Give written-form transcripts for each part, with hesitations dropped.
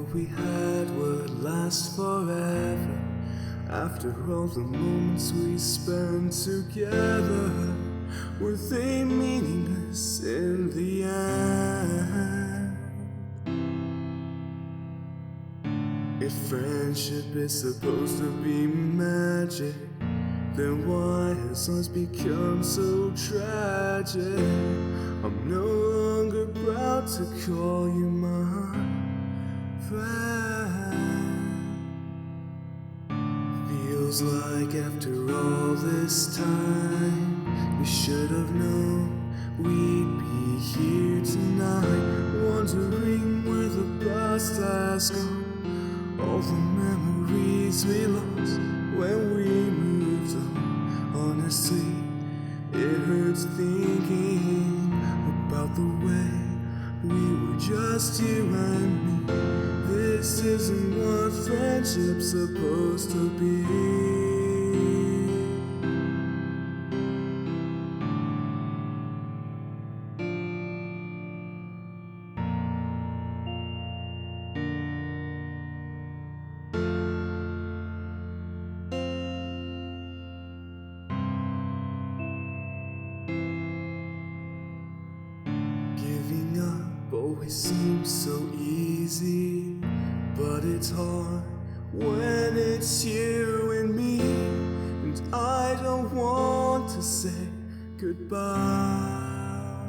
we had would last forever. After all the moments we spent together, were they meaningless in the end? If friendship is supposed to be magic, then why has us become so tragic? I'm no longer proud to call you my friend. Feels like after all this time, we should have known we'd be here tonight, wondering where the past has gone. All the memories we lost when we moved on. Honestly, it hurts thinking about the way we were just you and me. This isn't what friendship's supposed to be. Giving up always seems so easy, but it's hard when it's you and me. And I don't want to say goodbye.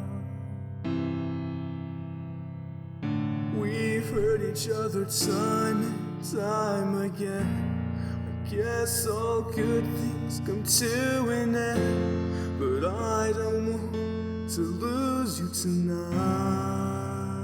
We've hurt each other time and time again. I guess all good things come to an end, but I don't want to lose you tonight.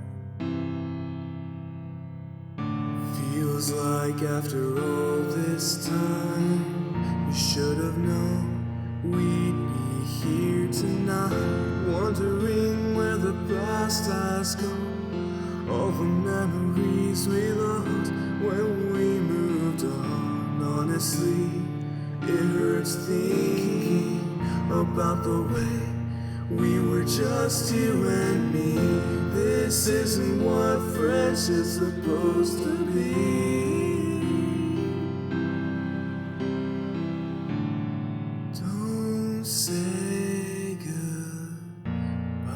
Feels like after all this time, we should have known we'd be here tonight, wondering where the past has gone. All the memories we lost when we moved on. Honestly, it hurts thinking about the way we were just you and me. This isn't what friendship's supposed to be. Don't say goodbye.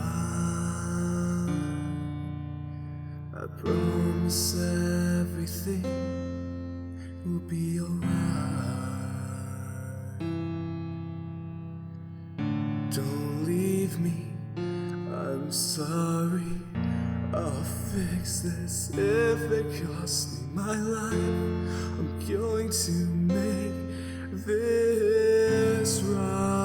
I promise everything will be alright. Don't leave me, I'm sorry. I'll fix this if it costs me my life. I'm going to make this right.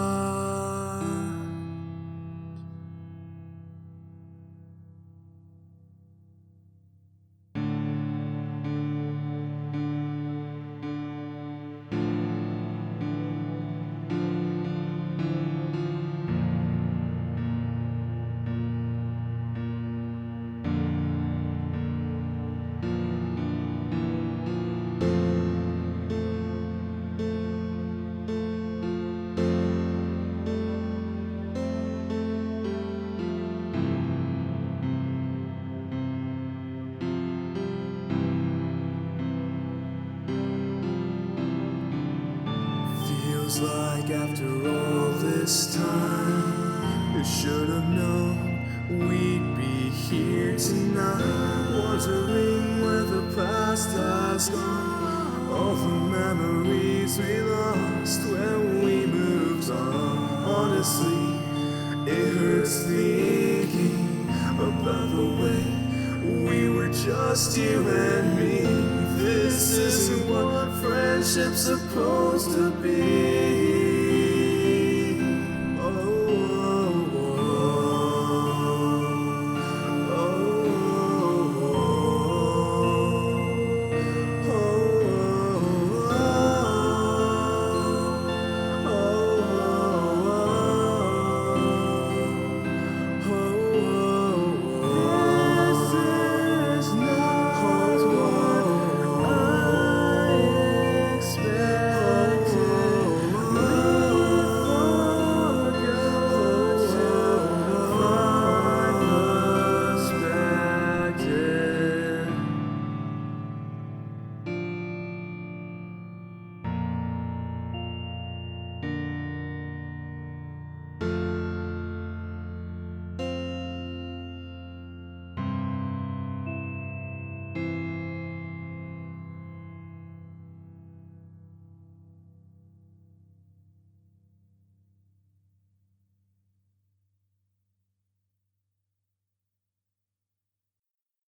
Feels like after all this time, you should have known we'd be here tonight, wondering where the past has gone. All the memories we lost when we moved on. Honestly, it hurts thinking about the way we were just you and me. This isn't what friendship's supposed to be.